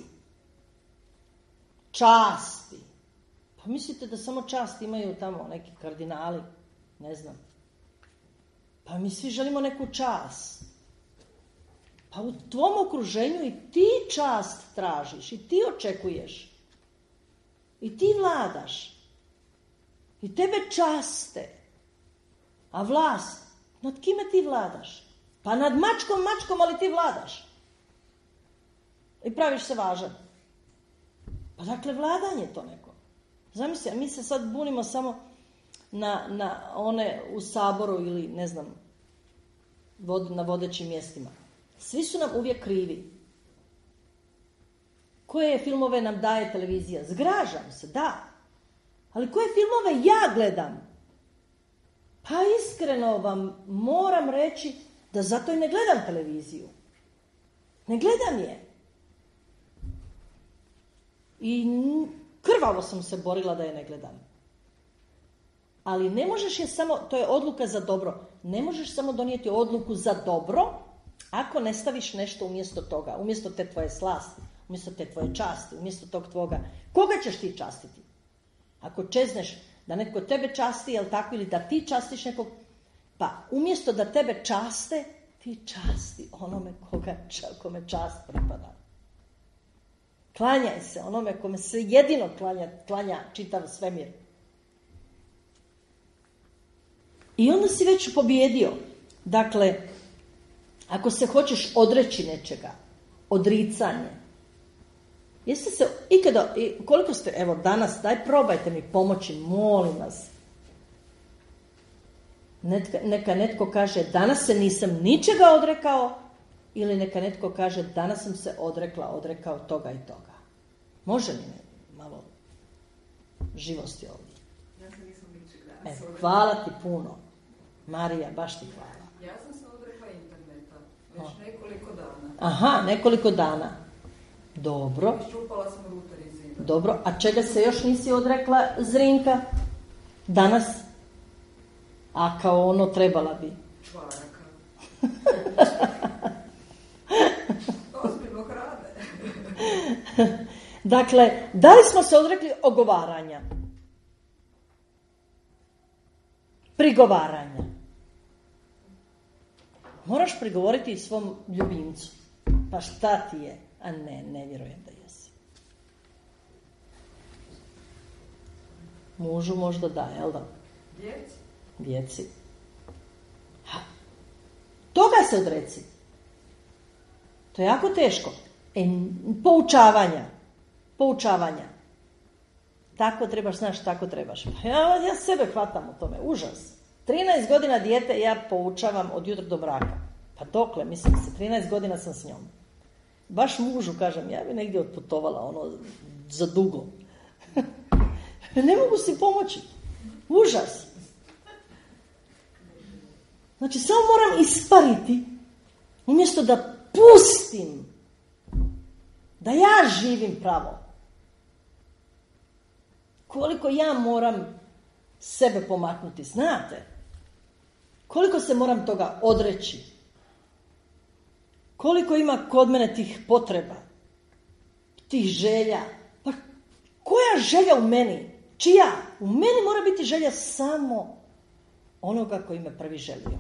časti. Pa mislite da samo čast imaju tamo neki kardinali? Ne znam. Pa mi svi želimo neku čast. Pa u tvom okruženju i ti čast tražiš, i ti očekuješ. I ti vladaš. I tebe časte. A vlast, nad kime ti vladaš? Pa nad mačkom, mačkom, ali ti vladaš. I praviš se važan. Pa dakle, vladanje to neko. Zamisli, mi se sad bunimo samo na, na one u Saboru ili, ne znam, vod, na vodećim mjestima. Svi su nam uvijek krivi. Koje filmove nam daje televizija? Zgražam se, da. Ali koje filmove ja gledam? Pa iskreno vam moram reći da zato i ne gledam televiziju. Ne gledam je. I krvavo sam se borila da je ne gledam. Ali ne možeš je samo, to je odluka za dobro, ne možeš samo donijeti odluku za dobro ako ne staviš nešto umjesto toga, umjesto te tvoje slasti, umjesto te tvoje časti, umjesto tog tvoga. Koga ćeš ti častiti? Ako čezneš da netko tebe časti, jel tako, ili da ti častiš nekog, pa umjesto da tebe časte, ti časti onome koga, kome čast pripada. Klanjaj se onome kome se jedino klanja, klanja čitav svemir. I onda si već pobjedio. Dakle, ako se hoćeš odreći nečega, odricanje. Jeste se ikada, koliko ste, evo danas, daj probajte mi pomoći, molim vas. Neka, neka netko kaže, danas se nisam ničega odrekao, ili neka netko kaže, danas sam se odrekla, odrekao toga i toga. Može li me malo živosti ovdje? Ja se nisam ničeg danas E, hvala ti puno. Marija, baš ti hvala. Ja sam se odrekla interneta već o. nekoliko dana. Aha, nekoliko dana. Dobro. Iščupala sam ruter iz zida. Dobro, a čega se još nisi odrekla, Zrinka? Danas? A kao ono trebala bi. Čvaraka. Ozbiljno hrane. Dakle, da li smo se odrekli ogovaranja? Prigovaranja. Moraš prigovoriti svom ljubimcu. Pa šta ti je? A ne, ne vjerujem da jesi. Mužu možda da, jel da? Djeci. Djeci. Ha. Toga se odreci. To je jako teško. E, poučavanja. Poučavanja. Tako trebaš, znaš, tako trebaš. Ja, ja sebe hvatam u tome. Užas. trinaest godina dijete ja poučavam od jutra do mraka. Pa dokle, mislim se, trinaest godina sam s njom. Baš mužu kažem, ja bi negdje otputovala, ono, za dugo. Ne mogu si pomoći. Užas. Znači, samo moram ispariti, umjesto da pustim, da ja živim pravo. Koliko ja moram sebe pomaknuti, znate? Koliko se moram toga odreći? Koliko ima kod mene tih potreba, tih želja? Pa koja želja u meni? Čija? U meni mora biti želja samo onoga koji me prvi želio.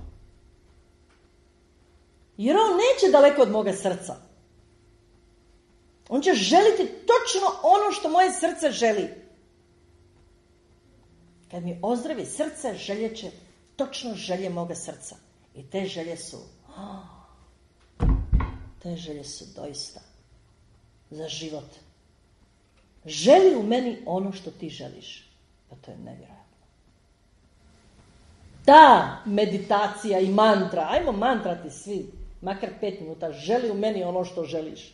Jer on neće daleko od moga srca. On će želiti točno ono što moje srce želi. Kad mi ozdravi srce, želje će točno želje moga srca. I te želje su, oh, te želje su doista za život. Želi u meni ono što ti želiš. Pa to je nevjerojatno. Ta meditacija i mantra, ajmo mantrati svi, makar pet minuta, želi u meni ono što želiš.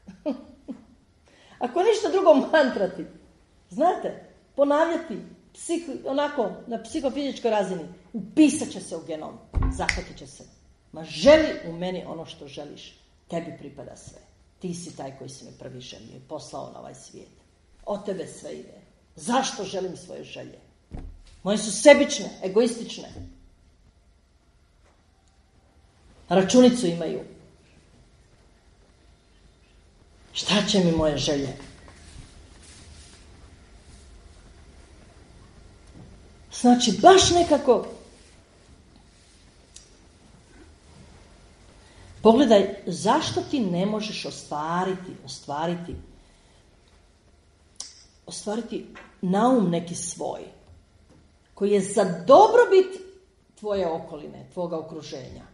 Ako ništa drugo mantrati, znate, ponavljati, psih, onako, na psihofizičkoj razini, upisat će se u genom, zahvatit će se. Ma želi u meni ono što želiš, tebi pripada sve. Ti si taj koji si me prvi želio i poslao na ovaj svijet. Od tebe sve ide. Zašto želim svoje želje? Moje su sebične, egoistične. Računicu imaju. Šta će mi moje želje? Znači, baš nekako pogledaj, zašto ti ne možeš ostvariti, ostvariti, ostvariti naum neki svoj, koji je za dobrobit tvoje okoline, tvoga okruženja.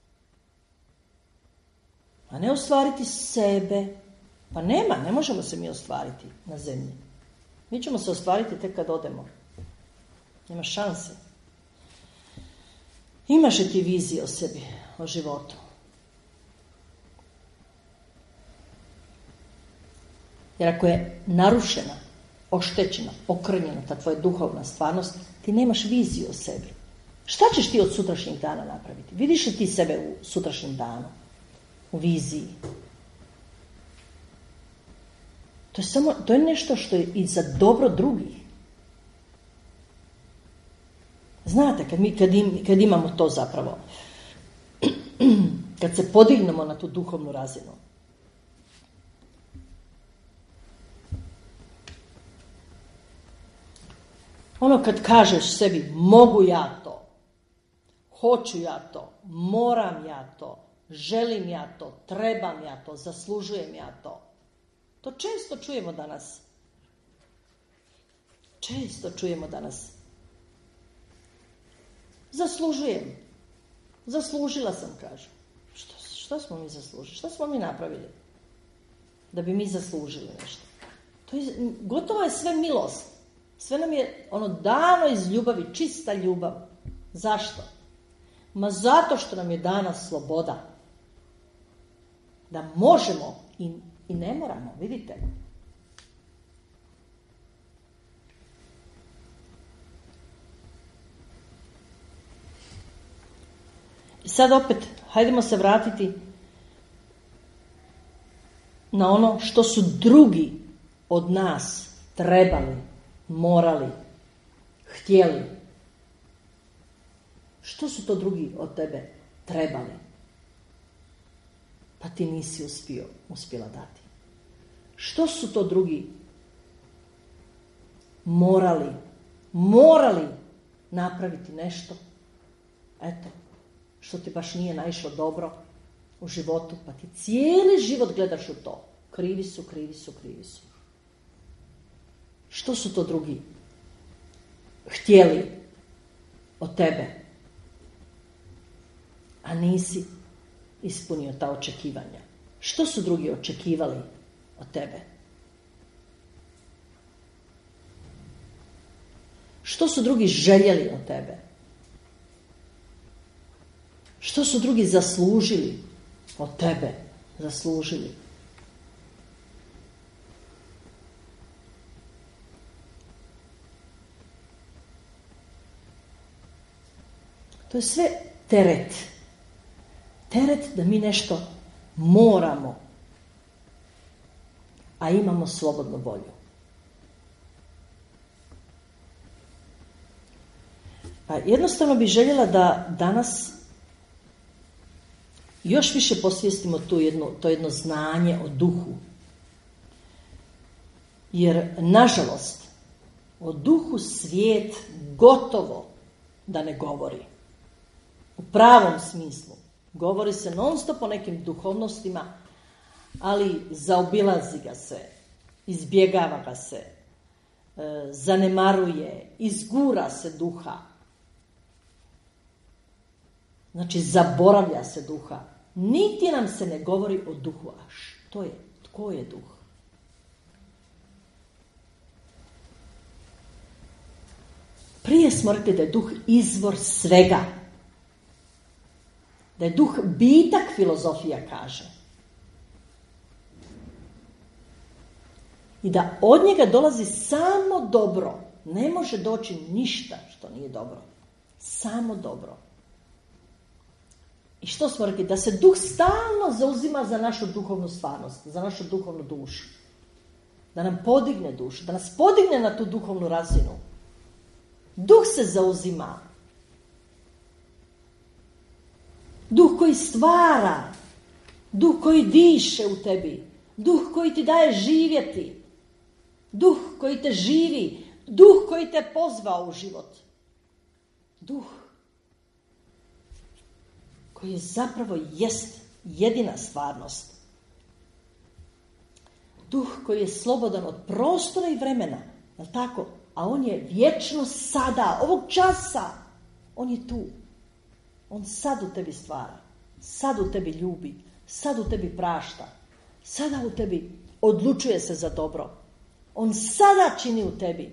A ne ostvariti sebe. Pa nema, ne možemo se mi ostvariti na zemlji. Mi ćemo se ostvariti tek kad odemo. Nema šanse. Imaš li ti vizije o sebi, o životu? Jer ako je narušena, oštećena, okrnjena ta tvoja duhovna stvarnost, ti nemaš viziju o sebi. Šta ćeš ti od sutrašnjeg dana napraviti? Vidiš li ti sebe u sutrašnjem danu? U viziji? To je samo, to je nešto što je i za dobro drugih. Znate, kad, mi, kad, im, kad imamo to zapravo, kad se podignemo na tu duhovnu razinu, ono kad kažeš sebi, mogu ja to, hoću ja to, moram ja to, želim ja to, trebam ja to, zaslužujem ja to. To često čujemo danas. Često čujemo danas. Zaslužujem. Zaslužila sam, kažu. Što, što smo mi zaslužili? Što smo mi napravili? Da bi mi zaslužili nešto. To je, gotovo je sve milost. Sve nam je ono dano iz ljubavi, čista ljubav. Zašto? Ma zato što nam je dana sloboda. Da možemo i, i ne moramo, vidite. I sad opet, hajdemo se vratiti na ono što su drugi od nas trebali, morali, htjeli. Što su to drugi od tebe trebali? Pa ti nisi uspio, uspjela dati. Što su to drugi morali, morali napraviti nešto? Eto, što ti baš nije naišlo dobro u životu, pa ti cijeli život gledaš u to. Krivi su, krivi su, krivi su. Što su to drugi htjeli od tebe, a nisi ispunio ta očekivanja? Što su drugi očekivali od tebe? Što su drugi željeli od tebe? Što su drugi zaslužili od tebe? Zaslužili. To je sve teret. Teret da mi nešto moramo, a imamo slobodnu volju. Pa jednostavno bih željela da danas još više posvijestimo tu jedno, to jedno znanje o duhu. Jer, nažalost, o duhu svijet gotovo da ne govori. U pravom smislu. Govori se non stop o nekim duhovnostima, ali zaobilazi ga se, izbjegava ga se, e, zanemaruje, izgura se duha. Znači, zaboravlja se duha. Niti nam se ne govori o duhu. A što je? Tko je duh? Prije smo rekli da je duh izvor svega. Da je duh bitak, filozofija kaže. I da od njega dolazi samo dobro. Ne može doći ništa što nije dobro. Samo dobro. I što smo rekli? Da se duh stalno zauzima za našu duhovnu stvarnost, za našu duhovnu dušu. Da nam podigne dušu, da nas podigne na tu duhovnu razinu. Duh se zauzima. Duh koji stvara. Duh koji diše u tebi. Duh koji ti daje živjeti. Duh koji te živi. Duh koji te pozvao u život. Duh koji zapravo jest jedina stvarnost. Duh koji je slobodan od prostora i vremena. Je li tako? A on je vječno sada, ovog časa. On je tu. On sad u tebi stvara. Sad u tebi ljubi. Sad u tebi prašta. Sada u tebi odlučuje se za dobro. On sada čini u tebi.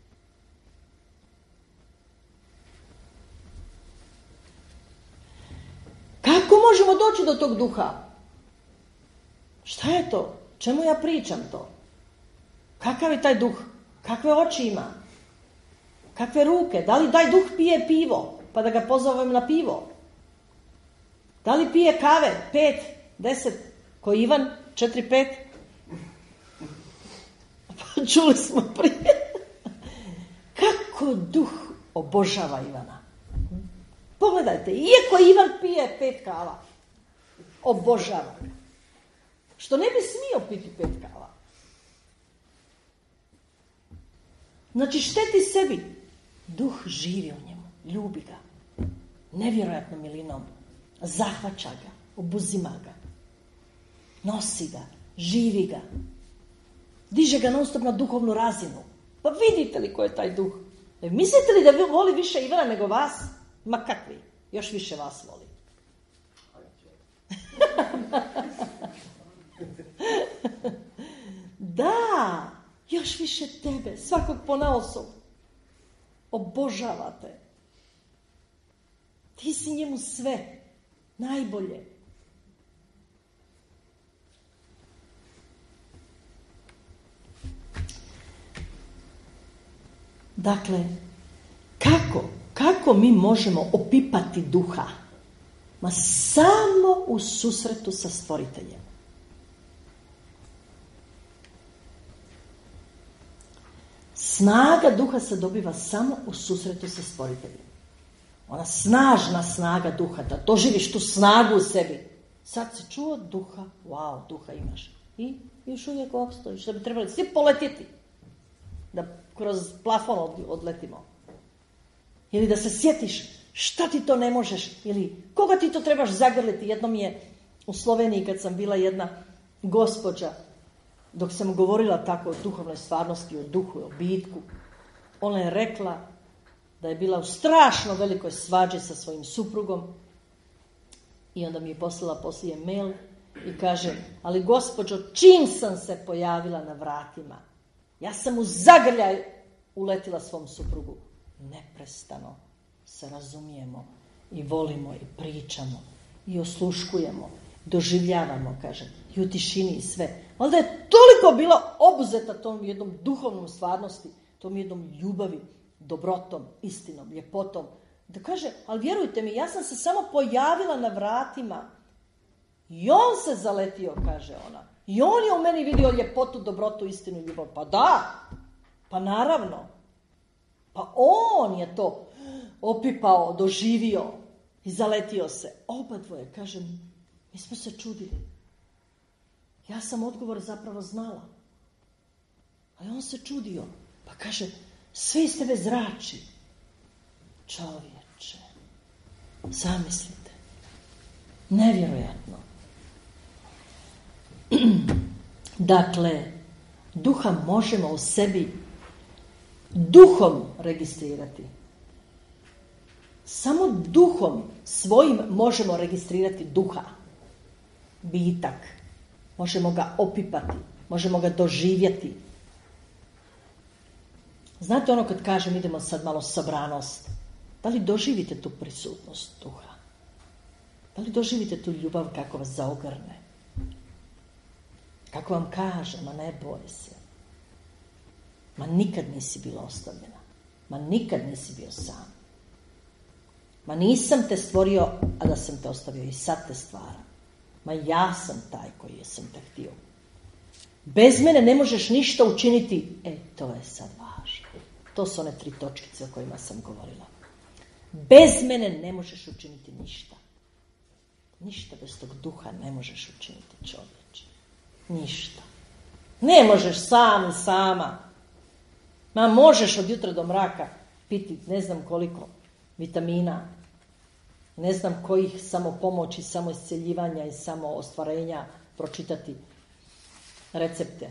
Kako možemo doći do tog duha? Šta je to? Čemu ja pričam to? Kakav je taj duh? Kakve oči ima? Kakve ruke? Da li taj duh pije pivo? Pa da ga pozovem na pivo? Da li pije kave? Pet, deset, ko Ivan? Četiri, pet? Čuli smo prije. Kako duh obožava Ivana? Pogledajte, iako Ivan pije pet kava, obožava ga. Što ne bi smio piti pet kava. Znači, šteti sebi. Duh živi u njemu, ljubi ga. Nevjerojatnom milinom. Zahvaća ga, obuzima ga. Nosi ga, živi ga. Diže ga non stop na duhovnu razinu. Pa vidite li ko je taj duh? Mislite li da vi voli više Ivana nego vas? Ma kakvi? Još više vas voli. Da, još više tebe, svakog ponaosob. Obožavate. Ti si njemu sve, najbolje. Dakle, kako, kako mi možemo opipati duha? Ma samo u susretu sa Stvoriteljem. Snaga duha se dobiva samo u susretu sa Stvoriteljem. Ona snažna snaga duha, da doživiš tu snagu u sebi. Sad si čuo duha, wow, duha imaš. I još uvijek opstojiš, da bi trebali svi poletiti. Da kroz plafon odletimo. Ili da se sjetiš šta ti to ne možeš, ili koga ti to trebaš zagrliti. Jednom je u Sloveniji, kad sam bila, jedna gospođa, dok sam govorila tako o duhovnoj stvarnosti, o duhu, o bitku, ona je rekla da je bila u strašno velikoj svađi sa svojim suprugom i onda mi je poslala poslije mail i kaže, ali gospođo, čim sam se pojavila na vratima, ja sam u zagrljaj uletila svom suprugu. Neprestano se razumijemo i volimo i pričamo i osluškujemo, doživljavamo, kaže, i u tišini i sve. Onda je toliko bila obuzeta tom jednom duhovnom stvarnosti, tom jednom ljubavi, dobrotom, istinom, ljepotom, da kaže, ali vjerujte mi, ja sam se samo pojavila na vratima i on se zaletio, kaže ona. I on je u meni vidio ljepotu, dobrotu, istinu, ljubav. Pa da, pa naravno. Pa on je to. opipao, doživio i zaletio se. Oba dvoje, kažem, mi smo se čudili. Ja sam odgovor zapravo znala. A on se čudio. Pa kaže, sve iz tebe zrači. Čovječe, zamislite. Nevjerojatno. Dakle, duha možemo u sebi duhom registrirati. Samo duhom svojim možemo registrirati duha. Bitak. Možemo ga opipati. Možemo ga doživjeti. Znate ono kad kažem idemo sad malo sabranost. Da li doživite tu prisutnost duha? Da li doživite tu ljubav kako vas zaogrne? Kako vam kaže, ma ne boj se. Ma nikad nisi bila ostavljena. Ma nikad nisi bio sam. Ma nisam te stvorio, a da sam te ostavio i sad te stvaram. Ma ja sam taj koji sam te htio. Bez mene ne možeš ništa učiniti. E, to je sad važno. To su one tri točkice o kojima sam govorila. Bez mene ne možeš učiniti ništa. Ništa bez tog duha ne možeš učiniti, čovječe. Ništa. Ne možeš sam i sama. Ma možeš od jutra do mraka piti ne znam koliko vitamina, ne znam kojih samo pomoći, samo isceljivanja i samo ostvarenja, pročitati recepte.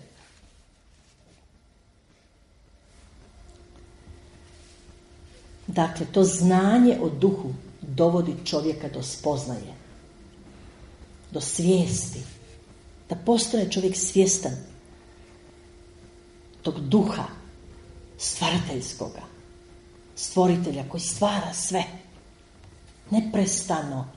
Dakle, to znanje o duhu dovodi čovjeka do spoznaje, do svijesti, da postane čovjek svjestan tog duha stvarateljskoga, stvoritelja koji stvara sve, neprestano.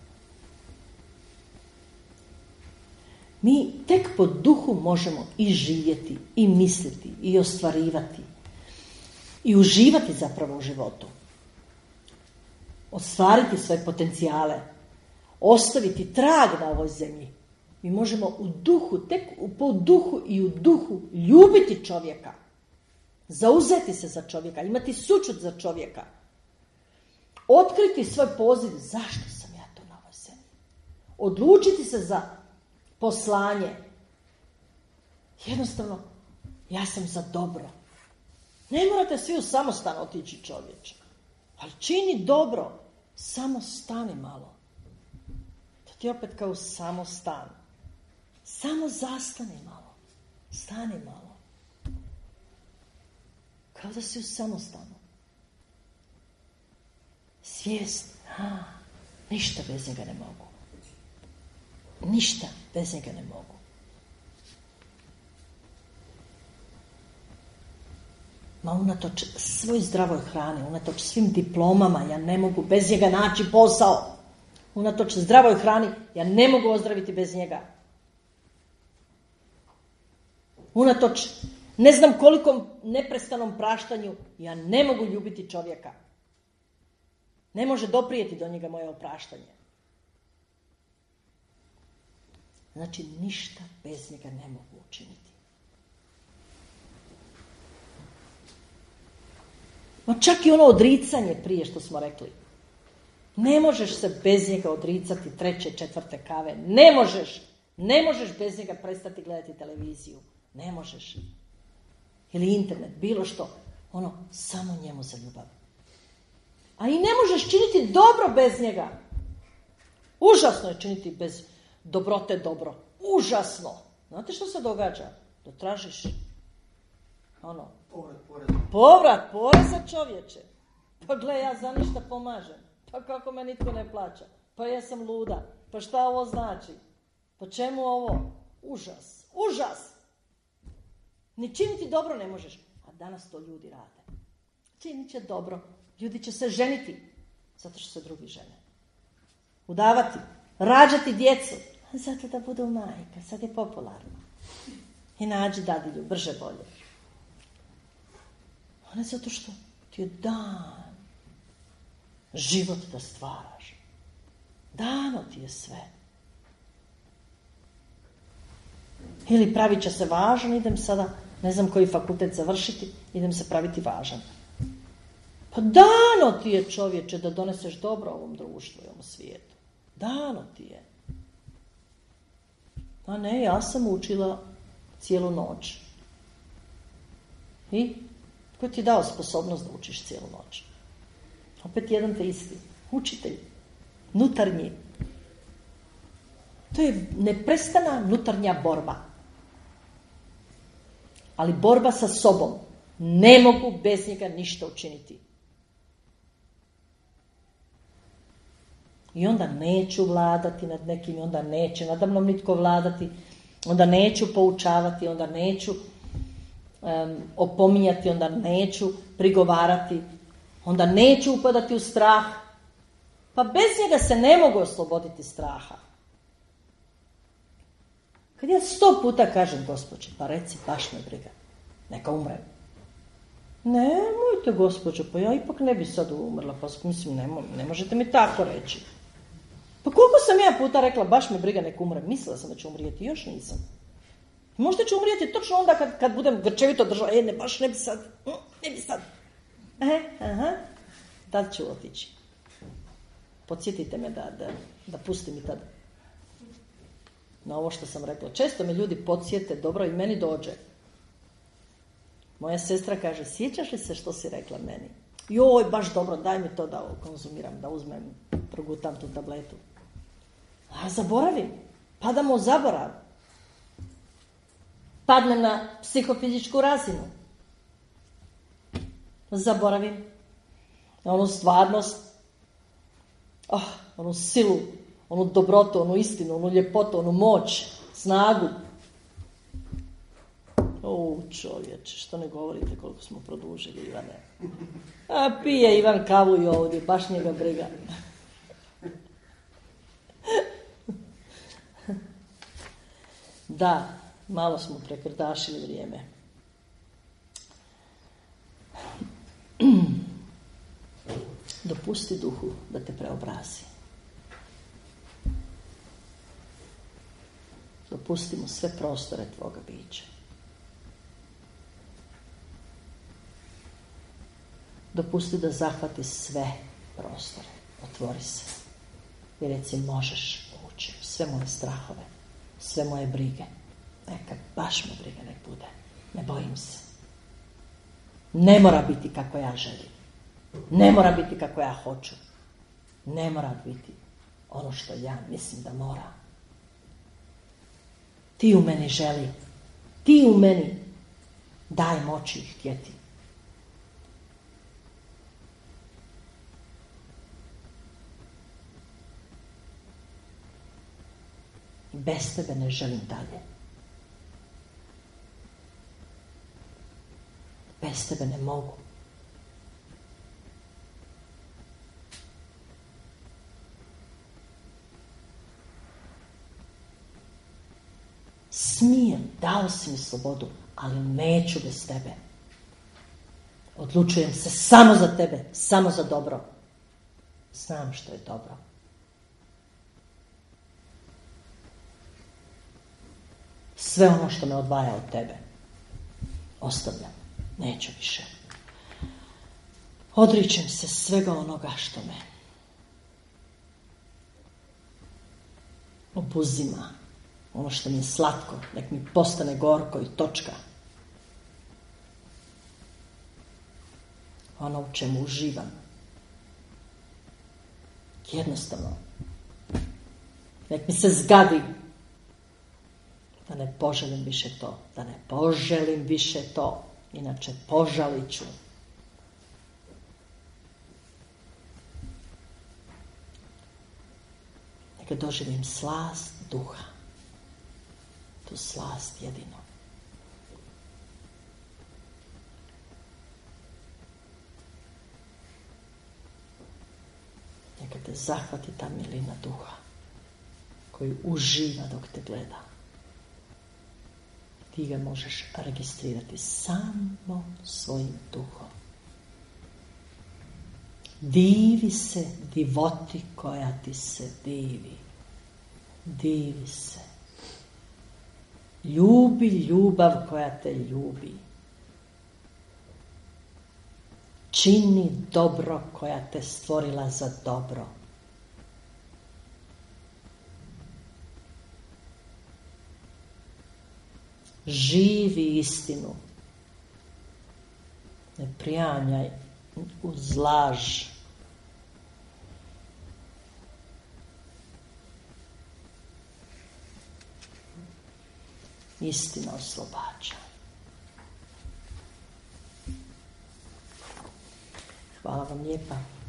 Mi tek po duhu možemo i živjeti, i misliti, i ostvarivati, i uživati zapravo u životu. Ostvariti svoje potencijale, ostaviti trag na ovoj zemlji. Mi možemo u duhu, tek po duhu i u duhu ljubiti čovjeka, zauzeti se za čovjeka, imati sućut za čovjeka, otkriti svoj poziv, zašto sam ja to na ovoj zemlji, odlučiti se za poslanje. Jednostavno, ja sam za dobro. Ne morate svi u samostan otići, čovječe, ali čini dobro, samo stani malo. To ti opet kao samostan. Samo zastani malo, stani malo. Kao da si u samostanu. Svijest, a, ništa bez njega ne mogu. Ništa bez njega ne mogu. Ma unatoč svoj zdravoj hrani, unatoč svim diplomama, ja ne mogu bez njega naći posao. Unatoč zdravoj hrani, ja ne mogu ozdraviti bez njega. Unatoč ne znam kolikom neprestanom praštanju, ja ne mogu ljubiti čovjeka. Ne može doprijeti do njega moje opraštanje. Znači, ništa bez njega ne mogu učiniti. Ma čak i ono odricanje prije što smo rekli. Ne možeš se bez njega odricati treće, četvrte kave. Ne možeš. Ne možeš bez njega prestati gledati televiziju. Ne možeš. Ili internet, bilo što. Ono, samo njemu za ljubav. A i ne možeš činiti dobro bez njega. Užasno je činiti bez dobrote dobro. Užasno. Znate što se događa? Da tražiš ono, Povrat poreza. povrat poreza, čovječe. Pa gle, ja za ništa pomažem. Pa kako me nitko ne plaća? Pa ja sam luda. Pa šta ovo znači? Pa čemu ovo? Užas. Užas. Ni činiti dobro ne možeš. A danas to ljudi rade. Činit će dobro. Ljudi će se ženiti. Zato što se drugi žene. Udavati. Rađati djecu. Zato da budu majka. Sad je popularno. I nađi dadilju. Brže bolje. A ne zato što ti je dan. Život da stvaraš. Dano ti je sve. Ili pravit će se važan, idem sada, ne znam koji fakultet završiti, idem se praviti važan. Pa dano ti je, čovječe, da doneseš dobro ovom društvu i ovom svijetu. Dano ti je. A ne, ja sam učila cijelu noć. I? Ko ti je dao sposobnost da učiš cijelu noć? Opet jedan te isti. Učitelj. Nutarnji. To je neprestana nutarnja borba. Ali borba sa sobom. Ne mogu bez njega ništa učiniti. I onda neću vladati nad nekim, onda neće nadamnom nitko vladati, onda neću poučavati, onda neću um, opominjati, onda neću prigovarati, onda neću upadati u strah. Pa bez njega se ne mogu osloboditi straha. Kad ja sto puta kažem, gospođe, pa reci, baš me briga, neka umrem. Nemojte, gospođo, pa ja ipak ne bi sad umrla, pa mislim, ne, ne možete mi tako reći. Pa koliko sam ja puta rekla, baš me briga, nek umrem. Mislila sam da ću umrijeti, još nisam. Možda ću umrijeti točno onda kad, kad budem grčevito držala, e, ne, baš ne bi sad, ne bi sad. E, aha, tad ću otići. Podsjetite me da, da, da pustim i tad. Na ovo što sam rekla. Često me ljudi podsjete, dobro, i meni dođe. Moja sestra kaže, sjećaš li se što si rekla meni? Joj, baš dobro, daj mi to da konzumiram, da uzmem, progutam tu tabletu. A zaboravim, padam u zaborav. Padnem na psihofizičku razinu. Zaboravim. Na onu stvarnost, oh, onu silu, onu dobrotu, onu istinu, onu ljepotu, onu moć, snagu. O, čovječe, što ne govorite koliko smo produžili, Ivane. A pije Ivan kavu i ovdje, baš njega briga. Da, malo smo prekrdašili vrijeme. Dopusti duhu da te preobrazi. Dopusti mu sve prostore tvoga bića. Dopusti da zahvati sve prostore. Otvori se. I reci, možeš ući u sve moje strahove, sve moje brige. Neka baš me briga nek bude. Ne bojim se. Ne mora biti kako ja želim. Ne mora biti kako ja hoću. Ne mora biti ono što ja mislim da mora. Ti u meni želi. Ti u meni daj moći i htjeti. Bez tebe ne želim dalje. Bez tebe ne mogu. Smijem, dao si mi slobodu, ali neću bez tebe. Odlučujem se samo za tebe, samo za dobro. Znam što je dobro. Sve ono što me odvaja od tebe ostavljam. Neću više. Odričem se svega onoga što me obuzima. Ono što mi je slatko, nek mi postane gorko i točka. Ono u čemu uživam. Jednostavno. Nek mi se zgadi. Da ne poželim više to. Da ne poželim više to. Inače požalit ću. Neka doživim slast duha. Tu slast jedino. Neka te zahvati ta milina duha koji uživa dok te gleda. Ti ga možeš registrirati samo svojim duhom. Divi se divoti koja ti se divi. Divi se. Ljubi ljubav koja te ljubi. Čini dobro koja te stvorila za dobro. Živi istinu. Ne prijanjaj uz laž. Istina oslobađa. Hvala vam lijepa.